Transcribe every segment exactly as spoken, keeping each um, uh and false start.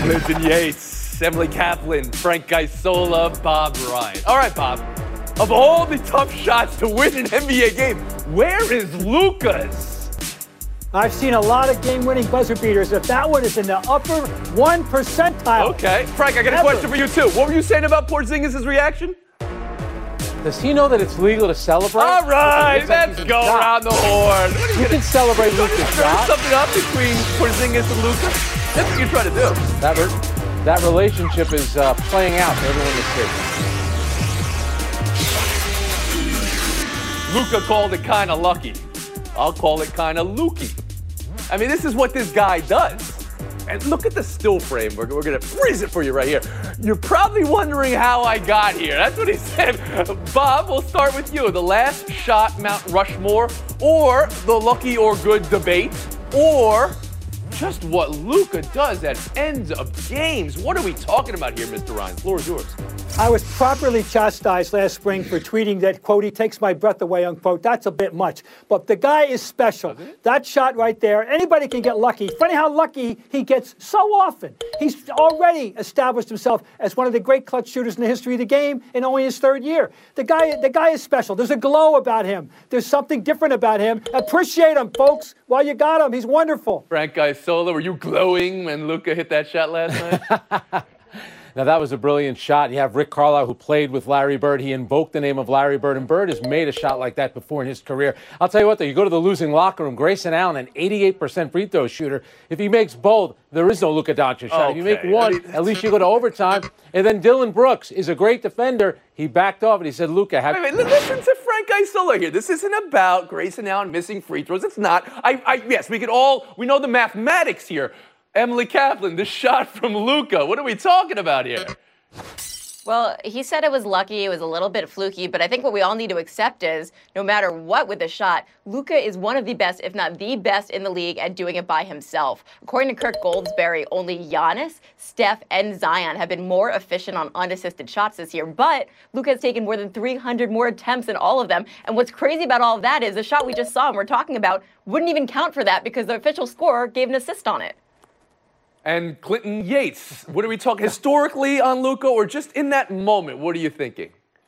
Clinton Yates, Emily Kaplan, Frank Isola, Bob Ryan. All right, Bob. Of all the tough shots to win an N B A game, where is Luka's? I've seen a lot of game-winning buzzer beaters. If that one is in the upper one percentile. Okay. Frank, I got a ever. question for you, too. What were you saying about Porzingis' reaction? Does he know that it's legal to celebrate? All right, let's go around the horn. What are you You can celebrate Luka's Luka's stir shot. something up between Porzingis and Luka? That's what you're trying to do. That, re- that relationship is uh, playing out for everyone to see. Luka called it kind of lucky. I'll call it kind of lukey. I mean, this is what this guy does. And look at the still frame. We're, we're going to freeze it for you right here. You're probably wondering how I got here. That's what he said. Bob, we'll start with you. The last shot, Mount Rushmore, or the lucky or good debate, or just what Luka does at ends of games. What are we talking about here, Mister Ryan? The floor is yours. I was properly chastised last spring for tweeting that, quote, he takes my breath away, unquote. That's a bit much. But the guy is special. That shot right there, anybody can get lucky. Funny how lucky he gets so often. He's already established himself as one of the great clutch shooters in the history of the game in only his third year. The guy, the guy is special. There's a glow about him. There's something different about him. Appreciate him, folks, while you got him. He's wonderful. Frank Isola, were you glowing when Luka hit that shot last night? Now, that was a brilliant shot. You have Rick Carlisle, who played with Larry Bird. He invoked the name of Larry Bird, and Bird has made a shot like that before in his career. I'll tell you what, though, you go to the losing locker room, Grayson Allen, an eighty-eight percent free throw shooter. If he makes both, there is no Luka Doncic shot. Okay. If you make one, I mean, at least you go to overtime. And then Dylan Brooks is a great defender. He backed off, and he said, Luka, have... Wait, wait, listen to Frank Isola here. This isn't about Grayson Allen missing free throws. It's not. I, I, yes, we can all, we know the mathematics here. Emily Kaplan, the shot from Luka. What are we talking about here? Well, he said it was lucky, it was a little bit fluky, but I think what we all need to accept is, no matter what with the shot, Luka is one of the best, if not the best in the league at doing it by himself. According to Kirk Goldsberry, only Giannis, Steph, and Zion have been more efficient on unassisted shots this year, but Luka has taken more than three hundred more attempts than all of them, and what's crazy about all of that is the shot we just saw and we're talking about wouldn't even count for that because the official scorer gave an assist on it. And Clinton Yates, what are we talking historically on Luka or just in that moment? What are you thinking?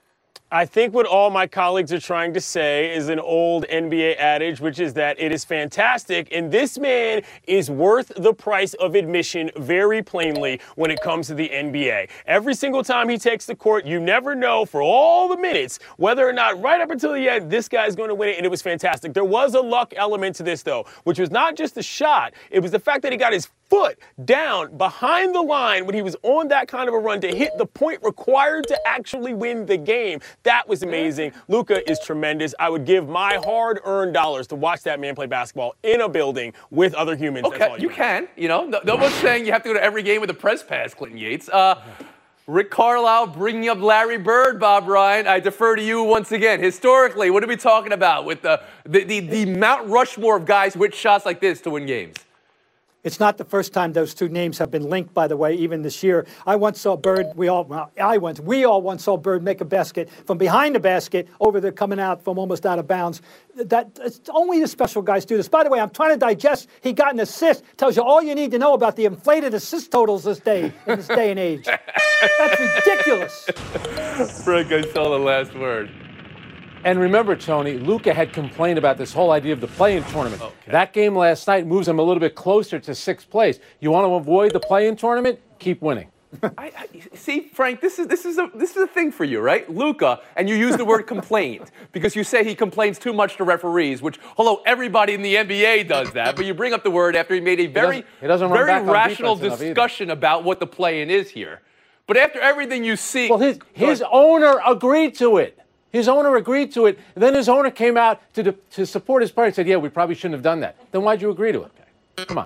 I think what all my colleagues are trying to say is an old N B A adage, which is that it is fantastic, and this man is worth the price of admission very plainly when it comes to the N B A. Every single time he takes the court, you never know for all the minutes whether or not right up until the end this guy's going to win it, and it was fantastic. There was a luck element to this, though, which was not just the shot. It was the fact that he got his foot down behind the line when he was on that kind of a run to hit the point required to actually win the game. That was amazing. Luka is tremendous. I would give my hard-earned dollars to watch that man play basketball in a building with other humans. Okay, you, you can. You know, no, no one's saying you have to go to every game with a press pass, Clinton Yates. Uh, Rick Carlisle bringing up Larry Bird, Bob Ryan. I defer to you once again. Historically, what are we talking about with the, the, the, the Mount Rushmore of guys who hit shots like this to win games? It's not the first time those two names have been linked, by the way, even this year. I once saw Bird, we all, well, I once, we all once saw Bird make a basket from behind the basket over the coming out from almost out of bounds. That, it's only the special guys do this. By the way, I'm trying to digest, he got an assist. Tells you all you need to know about the inflated assist totals this day, in this day and age. That's ridiculous. Frank, I saw the last word. And remember, Tony, Luka had complained about this whole idea of the play-in tournament. Okay. That game last night moves him a little bit closer to sixth place. You want to avoid the play-in tournament? Keep winning. I, I, see, Frank, this is this is a this is a thing for you, right? Luka, and you use the word complained because you say he complains too much to referees, which, hello, everybody in the N B A does that, but you bring up the word after he made a very, he doesn't, he doesn't very rational discussion about what the play-in is here. But after everything you see... Well, his, his owner agreed to it. His owner agreed to it. Then his owner came out to, to support his party and said, yeah, we probably shouldn't have done that. Then why'd you agree to it? Okay. Come on.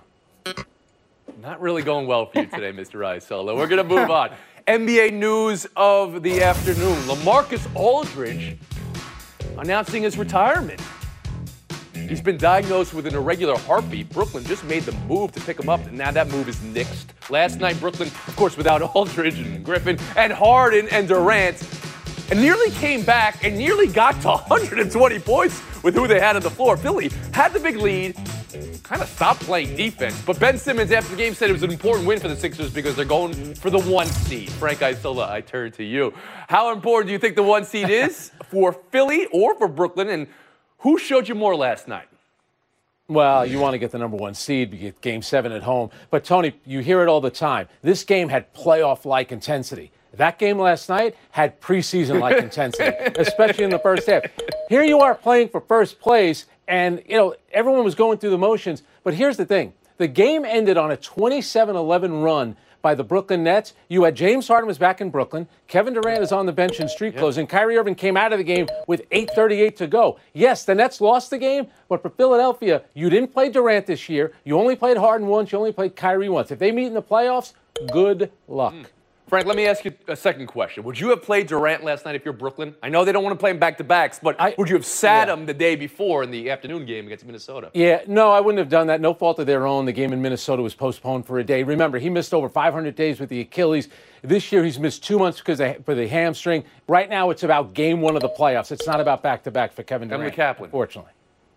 Not really going well for you today, Mister Isola. We're going to move on. N B A news of the afternoon. LaMarcus Aldridge announcing his retirement. He's been diagnosed with an irregular heartbeat. Brooklyn just made the move to pick him up, and now that move is nixed. Last night, Brooklyn, of course, without Aldridge and Griffin and Harden and Durant, and nearly came back and nearly got to one hundred twenty points with who they had on the floor. Philly had the big lead, kind of stopped playing defense. But Ben Simmons, after the game, said it was an important win for the Sixers because they're going for the one seed. Frank Isola, I turn to you. How important do you think the one seed is for Philly or for Brooklyn? And who showed you more last night? Well, you want to get the number one seed, you get game seven at home. But, Tony, you hear it all the time. This game had playoff-like intensity. That game last night had preseason-like intensity, especially in the first half. Here you are playing for first place, and, you know, everyone was going through the motions. But here's the thing. The game ended on a twenty-seven eleven run by the Brooklyn Nets. You had James Harden was back in Brooklyn. Kevin Durant is on the bench in street clothes. And Kyrie Irving came out of the game with eight thirty-eight to go. Yes, the Nets lost the game, but for Philadelphia, you didn't play Durant this year. You only played Harden once. You only played Kyrie once. If they meet in the playoffs, good luck. Mm. Frank, let me ask you a second question. Would you have played Durant last night if you're Brooklyn? I know they don't want to play him back-to-backs, but I, would you have sat yeah. him the day before in the afternoon game against Minnesota? Yeah, no, I wouldn't have done that. No fault of their own. The game in Minnesota was postponed for a day. Remember, he missed over five hundred days with the Achilles. This year, he's missed two months because of, for the hamstring. Right now, it's about game one of the playoffs. It's not about back-to-back for Kevin Durant, Emily Kaplan. Unfortunately.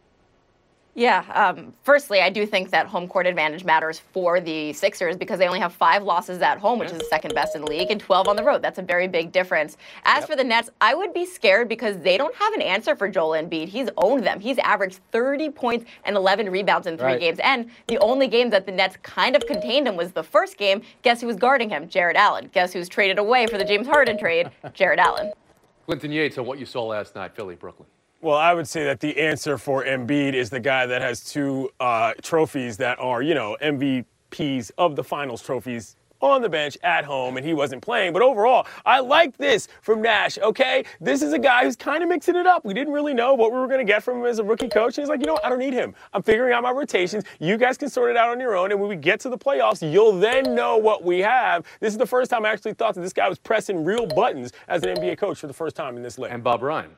Yeah. Um, firstly, I do think that home court advantage matters for the Sixers because they only have five losses at home, which yeah. is the second best in the league, and twelve on the road. That's a very big difference. As yep. for the Nets, I would be scared because they don't have an answer for Joel Embiid. He's owned them. He's averaged thirty points and eleven rebounds in three right. games. And the only game that the Nets kind of contained him was the first game. Guess who was guarding him? Jared Allen. Guess who's traded away for the James Harden trade? Jared Allen. Clinton Yates on what you saw last night, Philly, Brooklyn. Well, I would say that the answer for Embiid is the guy that has two uh, trophies that are, you know, M V Ps of the finals trophies on the bench at home, and he wasn't playing. But overall, I like this from Nash, okay? This is a guy who's kind of mixing it up. We didn't really know what we were going to get from him as a rookie coach. And he's like, you know what? I don't need him. I'm figuring out my rotations. You guys can sort it out on your own, and when we get to the playoffs, you'll then know what we have. This is the first time I actually thought that this guy was pressing real buttons as an N B A coach for the first time in this league. And Bob Ryan.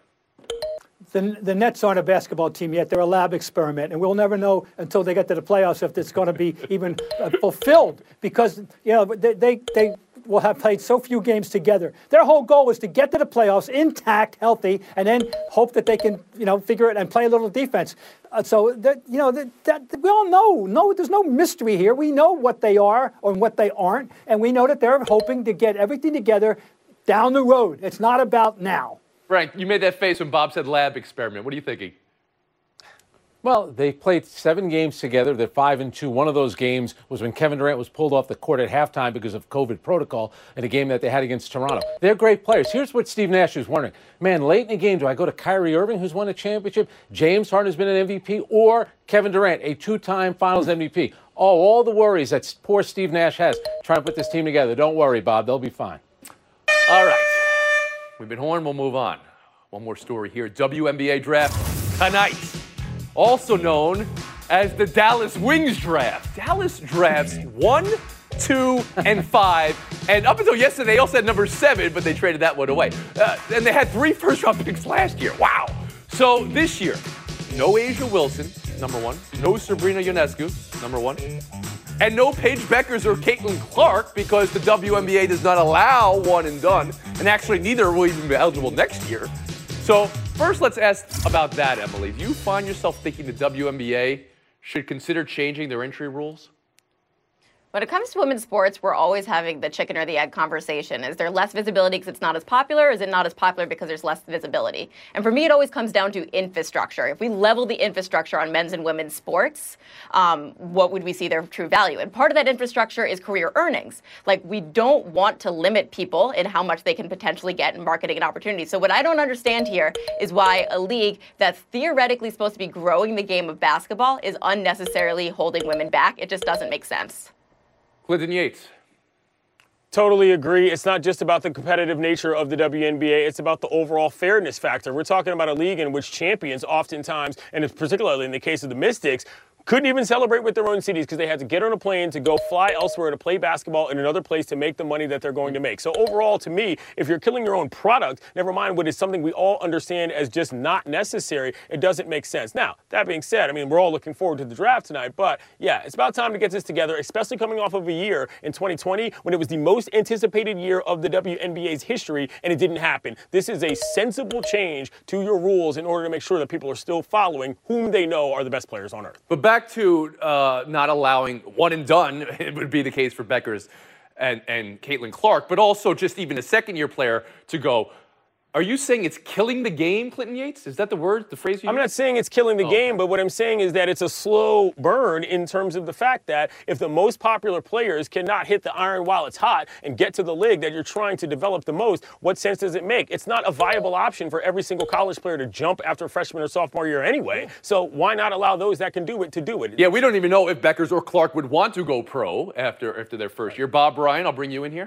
The, the Nets aren't a basketball team yet. They're a lab experiment, and we'll never know until they get to the playoffs if it's going to be even uh, fulfilled because, you know, they, they, they will have played so few games together. Their whole goal is to get to the playoffs intact, healthy, and then hope that they can, you know, figure it and play a little defense. Uh, so, that, you know, that, that, we all know. No, there's no mystery here. We know what they are or what they aren't, and we know that they're hoping to get everything together down the road. It's not about now. Frank, you made that face when Bob said lab experiment. What are you thinking? Well, they played seven games together. They're five and two. One of those games was when Kevin Durant was pulled off the court at halftime because of COVID protocol in a game that they had against Toronto. They're great players. Here's what Steve Nash is wondering. Man, late in the game, do I go to Kyrie Irving, who's won a championship, James Harden has been an M V P, or Kevin Durant, a two-time Finals M V P? Oh, all the worries that poor Steve Nash has trying to put this team together. Don't worry, Bob. They'll be fine. All right. We've been horned. We'll move on. One more story here. W N B A draft tonight, also known as the Dallas Wings draft. Dallas drafts one, two, and five. And up until yesterday, they also had number seven, but they traded that one away. Uh, and they had three first-round picks last year. Wow. So this year, no Asia Wilson, number one. No Sabrina Ionescu, number one. And no Paige Beckers or Caitlin Clark because the W N B A does not allow one and done. And actually, neither will even be eligible next year. So first, let's ask about that, Emily. Do you find yourself thinking the W N B A should consider changing their entry rules? When it comes to women's sports, we're always having the chicken or the egg conversation. Is there less visibility because it's not as popular? Or is it not as popular because there's less visibility? And for me, it always comes down to infrastructure. If we level the infrastructure on men's and women's sports, um, what would we see their true value? And part of that infrastructure is career earnings. Like, we don't want to limit people in how much they can potentially get in marketing and opportunity. So what I don't understand here is why a league that's theoretically supposed to be growing the game of basketball is unnecessarily holding women back. It just doesn't make sense. Clinton Yates. Totally agree. It's not just about the competitive nature of the W N B A. It's about the overall fairness factor. We're talking about a league in which champions oftentimes, and it's particularly in the case of the Mystics, couldn't even celebrate with their own cities because they had to get on a plane to go fly elsewhere to play basketball in another place to make the money that they're going to make. So overall, to me, if you're killing your own product, never mind what is something we all understand as just not necessary, it doesn't make sense. Now, that being said, I mean, we're all looking forward to the draft tonight, but yeah, it's about time to get this together, especially coming off of a year in twenty twenty when it was the most anticipated year of the W N B A's history, and it didn't happen. This is a sensible change to your rules in order to make sure that people are still following whom they know are the best players on earth. But back back to uh, not allowing one and done, it would be the case for Beckers and, and Caitlin Clark, but also just even a second-year player to go. Are you saying it's killing the game, Clinton Yates? Is that the word, the phrase you I'm used? not saying it's killing the Oh. game, but what I'm saying is that it's a slow burn in terms of the fact that if the most popular players cannot hit the iron while it's hot and get to the league that you're trying to develop the most, what sense does it make? It's not a viable option for every single college player to jump after freshman or sophomore year anyway. So why not allow those that can do it to do it? Yeah, we don't even know if Beckers or Clark would want to go pro after, after their first year. Bob Ryan, I'll bring you in here.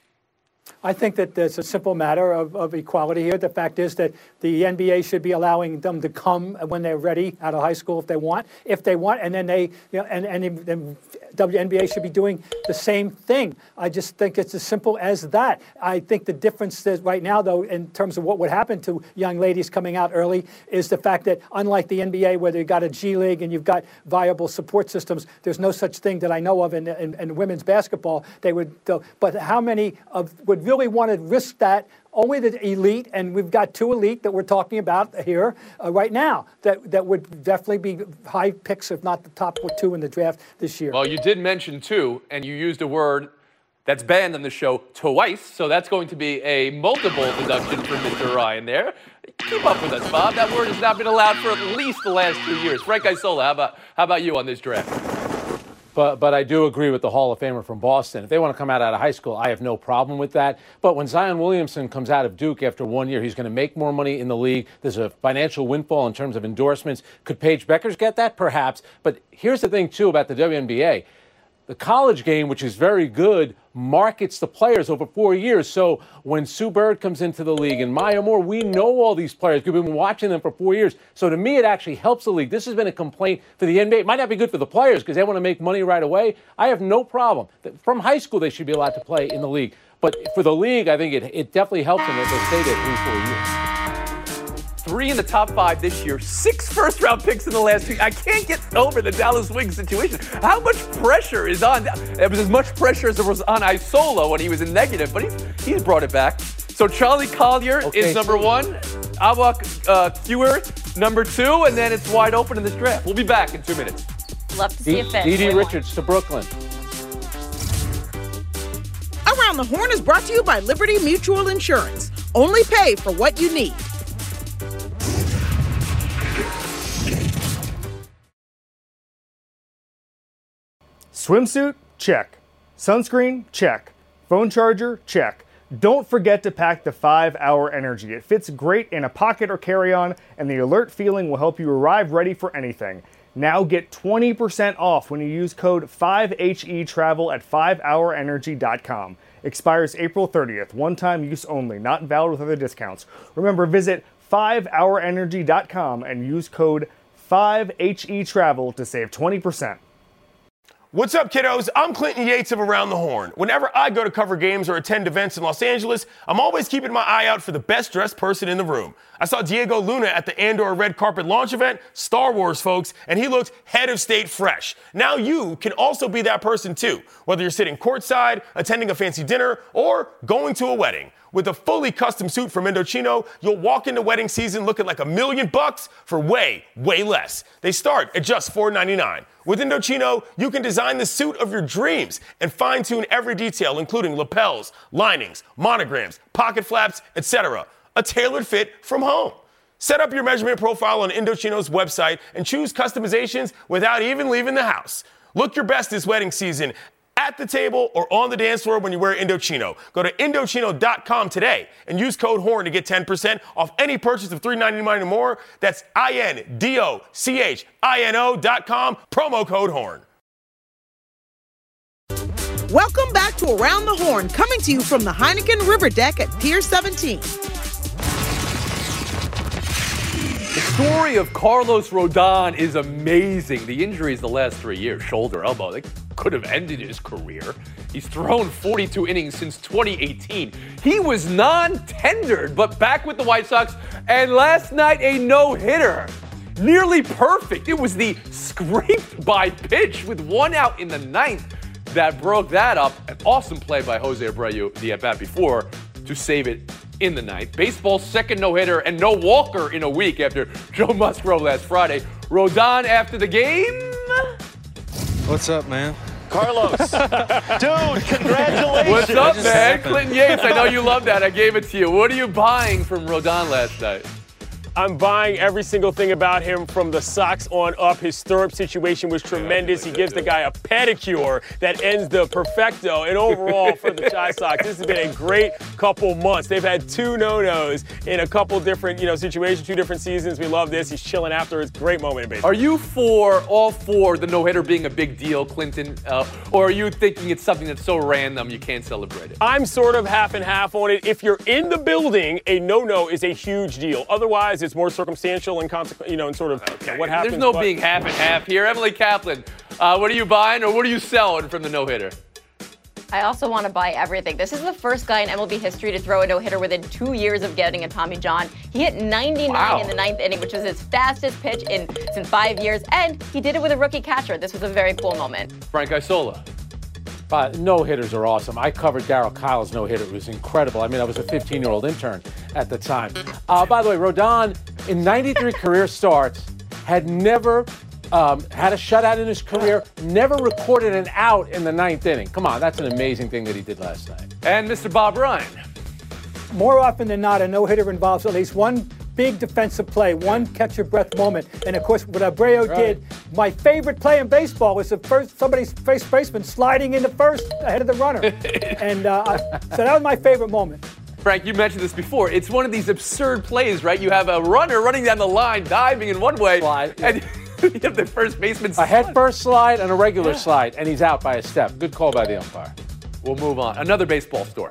I think that there's a simple matter of, of equality here. The fact is that the N B A should be allowing them to come when they're ready out of high school if they want, if they want, and then they, you know, and and then W N B A should be doing the same thing. I just think it's as simple as that. I think the difference is right now, though, in terms of what would happen to young ladies coming out early, is the fact that unlike the N B A, where you've got a G League and you've got viable support systems, there's no such thing that I know of in, in, in women's basketball. They would, but how many of would really want to risk that? Only the elite, and we've got two elite that we're talking about here uh, right now that, that would definitely be high picks, if not the top two in the draft this year. Well, you did mention two, and you used a word that's banned on the show twice, so that's going to be a multiple deduction for Mister Ryan there. Keep up with us, Bob. That word has not been allowed for at least the last two years. Frank Isola, how about, how about you on this draft? But but I do agree with the Hall of Famer from Boston. If they want to come out out of high school, I have no problem with that. But when Zion Williamson comes out of Duke after one year, he's going to make more money in the league. There's a financial windfall in terms of endorsements. Could Paige Beckers get that? Perhaps. But here's the thing, too, about the W N B A. The college game, which is very good, markets the players over four years. So when Sue Bird comes into the league and Maya Moore, we know all these players. We've been watching them for four years. So to me, it actually helps the league. This has been a complaint for the N B A. It might not be good for the players because they want to make money right away. I have no problem. From high school, they should be allowed to play in the league. But for the league, I think it, it definitely helps them if they stay there three, four years. Three in the top five this year, six first-round picks in the last two. I can't get over the Dallas Wings situation. How much pressure is on? It was as much pressure as there was on Isola when he was in negative, but he's, he's brought it back. So Charlie Collier Okay, is number so- one, Awak uh, Fewer number two, and then it's wide open in this draft. We'll be back in two minutes. Love to see a fit. Dee Dee Richards to Brooklyn. Around the Horn is brought to you by Liberty Mutual Insurance. Only pay for what you need. Swimsuit? Check. Sunscreen? Check. Phone charger? Check. Don't forget to pack the five hour Energy. It fits great in a pocket or carry-on, and the alert feeling will help you arrive ready for anything. Now get twenty percent off when you use code five H E travel at five hour energy dot com. Expires April thirtieth. One-time use only. Not valid with other discounts. Remember, visit five hour energy dot com and use code five H E travel to save twenty percent. What's up, kiddos? I'm Clinton Yates of Around the Horn. Whenever I go to cover games or attend events in Los Angeles, I'm always keeping my eye out for the best dressed person in the room. I saw Diego Luna at the Andor Red Carpet launch event, Star Wars, folks, and he looked head of state fresh. Now you can also be that person too, whether you're sitting courtside, attending a fancy dinner, or going to a wedding. With a fully custom suit from Indochino, you'll walk into wedding season looking like a million bucks for way, way less. They start at just four ninety-nine. With Indochino, you can design the suit of your dreams and fine-tune every detail, including lapels, linings, monograms, pocket flaps, et cetera. A tailored fit from home. Set up your measurement profile on Indochino's website and choose customizations without even leaving the house. Look your best this wedding season at the table or on the dance floor when you wear Indochino. Go to Indochino dot com today and use code HORN to get ten percent off any purchase of three ninety-nine or more. That's I N D O C H I N O dot com, promo code HORN. Welcome back to Around the Horn, coming to you from the Heineken River Deck at Pier seventeen. The story of Carlos Rodon is amazing. The injuries the last three years, shoulder, elbow, they could have ended his career. He's thrown forty-two innings since twenty eighteen. He was non-tendered, but back with the White Sox, and last night a no-hitter. Nearly perfect. It was the scraped by pitch with one out in the ninth that broke that up. An awesome play by Jose Abreu the at-bat before to save it in the ninth. Baseball's second no-hitter and no walker in a week after Joe Musgrove last Friday. Rodon after the game, What's up, man? Carlos. Dude, congratulations. What's up, man? Clinton Yates, I know you love that. I gave it to you. What are you buying from Rodon last night? I'm buying every single thing about him from the socks on up. His stirrup situation was tremendous. He gives the guy a pedicure that ends the perfecto. And overall, for the Chi Sox, this has been a great couple months. They've had two no-nos in a couple different, you know, situations, two different seasons. We love this. He's chilling after. It's a great moment in baseball. Are you for all for the no-hitter being a big deal, Clinton, uh, or are you thinking it's something that's so random you can't celebrate it? I'm sort of half and half on it. If you're in the building, a no-no is a huge deal. Otherwise, it's more circumstantial and consequent, you know, and sort of okay. you know, what happens. There's no but- being half and half here. Emily Kaplan, uh, what are you buying or what are you selling from the no-hitter? I also want to buy everything. This is the first guy in M L B history to throw a no-hitter within two years of getting a Tommy John. He hit ninety-nine wow. in the ninth inning, which was his fastest pitch in since five years, and he did it with a rookie catcher. This was a very cool moment. Frank Isola. Uh, no-hitters are awesome. I covered Darryl Kyle's no-hitter. It was incredible. I mean, I was a fifteen-year-old intern at the time. Uh, by the way, Rodon, in ninety-three career starts, had never um, had a shutout in his career, never recorded an out in the ninth inning. Come on, that's an amazing thing that he did last night. And Mister Bob Ryan. More often than not, a no-hitter involves at least one big defensive play, one catch-your-breath moment. And, of course, what Abreu right. did, my favorite play in baseball was the first somebody's first baseman sliding into first ahead of the runner. and uh, I, so that was my favorite moment. Frank, you mentioned this before. It's one of these absurd plays, right? You have a runner running down the line, diving in one way, slide, yeah. and you have the first baseman slide. A head-first slide and a regular yeah. slide, and he's out by a step. Good call by the umpire. We'll move on. Another baseball story.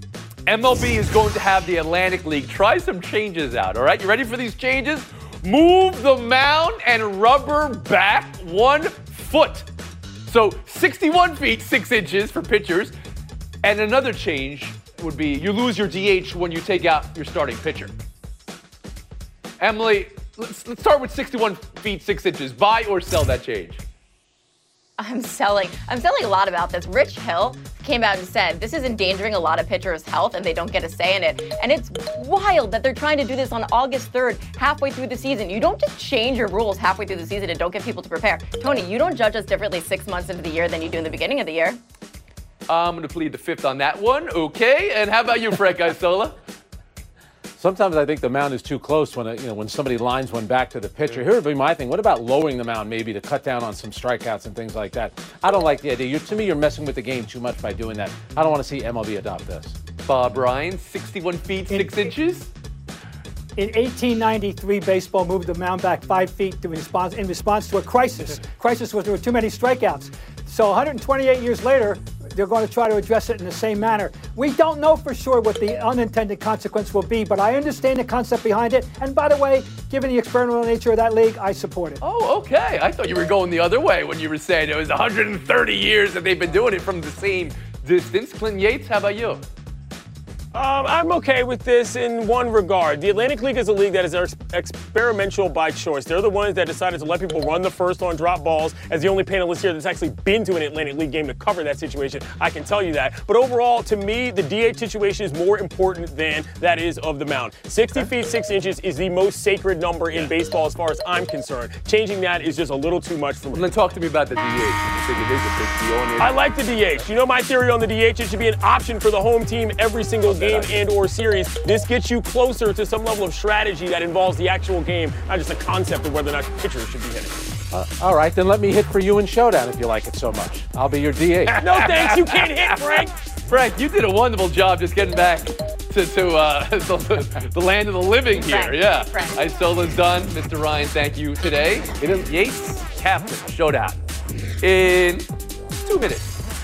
M L B is going to have the Atlantic League try some changes out, all right? You ready for these changes? Move the mound and rubber back one foot. So sixty-one feet, six inches for pitchers. And another change would be you lose your D H when you take out your starting pitcher. Emily, let's, let's start with sixty-one feet, six inches. Buy or sell that change? I'm selling. I'm selling a lot about this. Rich Hill came out and said this is endangering a lot of pitchers' health and they don't get a say in it. And it's wild that they're trying to do this on August third, halfway through the season. You don't just change your rules halfway through the season and don't get people to prepare. Tony, you don't judge us differently six months into the year than you do in the beginning of the year. I'm going to plead the fifth on that one. Okay. And how about you, Frank Isola? Sometimes I think the mound is too close when, you know, when somebody lines one back to the pitcher. Here would be my thing. What about lowering the mound maybe to cut down on some strikeouts and things like that? I don't like the idea. You're, to me, you're messing with the game too much by doing that. I don't want to see M L B adopt this. Bob Ryan, sixty-one feet, six in, inches. In eighteen ninety-three, baseball moved the mound back five feet to response, in response to a crisis. Crisis was there were too many strikeouts. So one hundred twenty-eight years later, they're going to try to address it in the same manner. We don't know for sure what the unintended consequence will be, but I understand the concept behind it. And by the way, given the experimental nature of that league, I support it. Oh, okay. I thought you were going the other way when you were saying it was one hundred thirty years that they've been doing it from the same distance. Clinton Yates, how about you? Um, I'm okay with this in one regard. The Atlantic League is a league that is ex- experimental by choice. They're the ones that decided to let people run the first on drop balls. As the only panelist here that's actually been to an Atlantic League game to cover that situation, I can tell you that. But overall, to me, the D H situation is more important than that is of the mound. sixty feet, six inches is the most sacred number in baseball as far as I'm concerned. Changing that is just a little too much for me. And then talk to me about the D H. I think it is a big deal. I like the D H. You know my theory on the D H? It should be an option for the home team every single game and or series. This gets you closer to some level of strategy that involves the actual game, not just the concept of whether or not pitchers should be hitting. Uh, all right, then let me hit for you in Showdown if you like it so much. I'll be your D H. No thanks, you can't hit, Frank. Frank, you did a wonderful job just getting back to, to uh, the, the land of the living here. Frank, yeah. Frank. Isola's done. Mister Ryan, thank you today. Yates, Kaplan, Showdown in two minutes.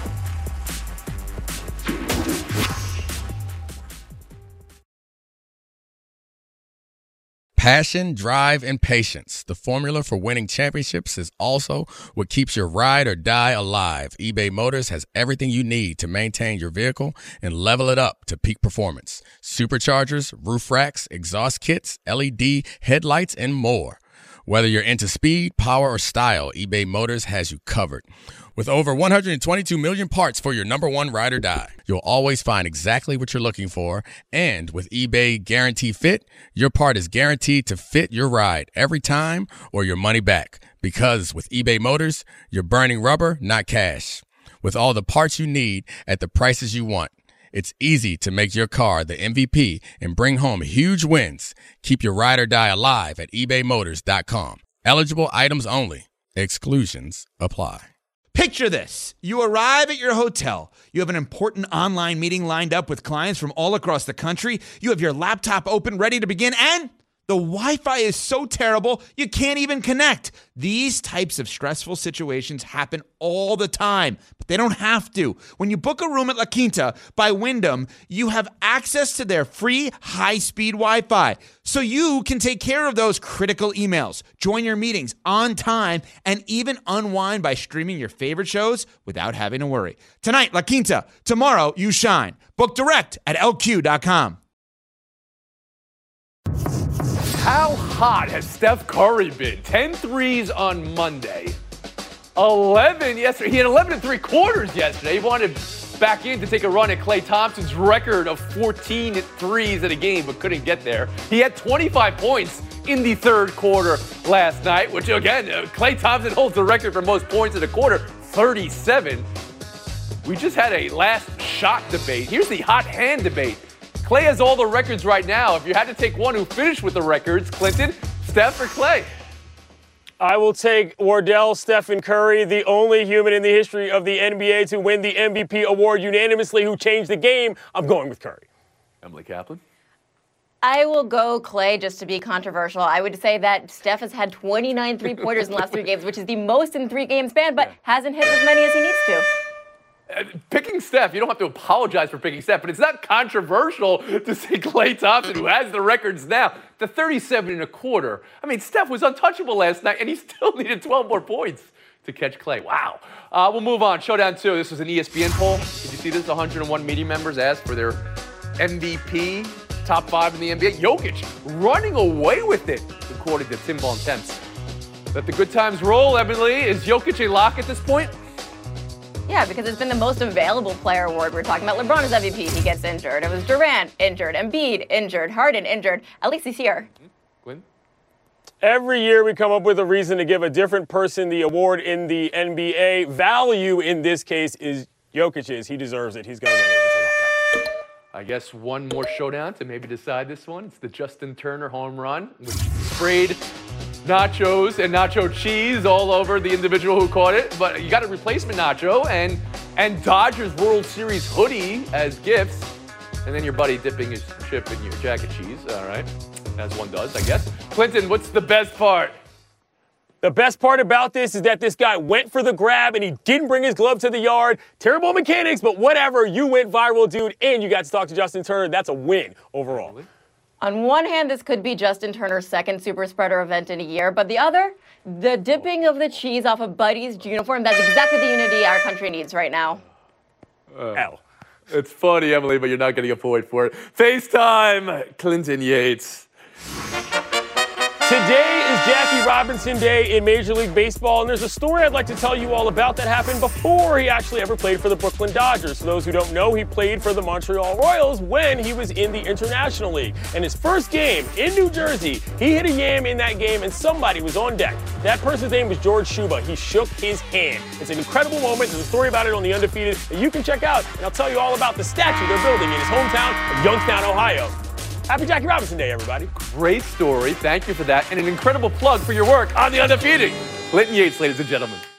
Passion, drive, and patience. The formula for winning championships is also what keeps your ride or die alive. eBay Motors has everything you need to maintain your vehicle and level it up to peak performance. Superchargers, roof racks, exhaust kits, L E D headlights, and more. Whether you're into speed, power, or style, eBay Motors has you covered. With over one hundred twenty-two million parts for your number one ride or die, you'll always find exactly what you're looking for. And with eBay Guarantee Fit, your part is guaranteed to fit your ride every time or your money back. Because with eBay Motors, you're burning rubber, not cash. With all the parts you need at the prices you want, it's easy to make your car the M V P and bring home huge wins. Keep your ride or die alive at ebay motors dot com. Eligible items only. Exclusions apply. Picture this. You arrive at your hotel. You have an important online meeting lined up with clients from all across the country. You have your laptop open, ready to begin, and the Wi-Fi is so terrible, you can't even connect. These types of stressful situations happen all the time, but they don't have to. When you book a room at La Quinta by Wyndham, you have access to their free high-speed Wi-Fi, so you can take care of those critical emails, join your meetings on time, and even unwind by streaming your favorite shows without having to worry. Tonight, La Quinta. Tomorrow, you shine. Book direct at L Q dot com. How hot has Steph Curry been? ten threes on Monday. eleven yesterday. He had eleven and three quarters yesterday. He wanted back in to take a run at Klay Thompson's record of fourteen threes in a game, but couldn't get there. He had twenty-five points in the third quarter last night, which again, Klay Thompson holds the record for most points in a quarter, thirty-seven. We just had a last shot debate. Here's the hot hand debate. Klay has all the records right now. If you had to take one who finished with the records, Clinton, Steph, or Klay? I will take Wardell Stephen Curry, the only human in the history of the N B A to win the M V P award unanimously who changed the game. I'm going with Curry. Emily Kaplan? I will go Klay just to be controversial. I would say that Steph has had twenty-nine three-pointers in the last three games, which is the most in three-game span, but hasn't hit as many as he needs to. Uh, picking Steph, you don't have to apologize for picking Steph, but it's not controversial to say Klay Thompson, who has the records now, the thirty-seven and a quarter. I mean, Steph was untouchable last night, and he still needed twelve more points to catch Klay. Wow. Uh, we'll move on. Showdown two. This was an E S P N poll. Did you see this? one hundred one media members asked for their M V P, top five in the N B A. Jokic running away with it, according to Tim Bontemps. Let the good times roll, Emily. Is Jokic a lock at this point? Yeah, because it's been the most available player award. We're talking about LeBron as M V P. He gets injured. It was Durant injured, Embiid injured, Harden injured. At least he's here. Quinn? Every year we come up with a reason to give a different person the award in the N B A. Value in this case is Jokic's. He deserves it. He's going to win it. It's a lockout. I guess one more showdown to maybe decide this one. It's the Justin Turner home run, which sprayed nachos and nacho cheese all over the individual who caught it. But you got a replacement nacho and and Dodgers World Series hoodie as gifts. And then your buddy dipping his chip in your jacket cheese. All right. As one does, I guess. Clinton, what's the best part? The best part about this is that this guy went for the grab and he didn't bring his glove to the yard. Terrible mechanics, but whatever. You went viral, dude, and you got to talk to Justin Turner. That's a win overall. Really? On one hand, this could be Justin Turner's second super spreader event in a year, but the other, the dipping of the cheese off of Buddy's uniform, that's exactly the unity our country needs right now. Uh, L. It's funny, Emily, but you're not getting a point for it. FaceTime, Clinton Yates. Today is Jackie Robinson Day in Major League Baseball, and there's a story I'd like to tell you all about that happened before he actually ever played for the Brooklyn Dodgers. For those who don't know, he played for the Montreal Royals when he was in the International League. And his first game in New Jersey, he hit a yam in that game, and somebody was on deck. That person's name was George Shuba. He shook his hand. It's an incredible moment. There's a story about it on The Undefeated that you can check out, and I'll tell you all about the statue they're building in his hometown of Youngstown, Ohio. Happy Jackie Robinson Day, everybody. Great story. Thank you for that. And an incredible plug for your work on The Undefeated. Clinton Yates, ladies and gentlemen.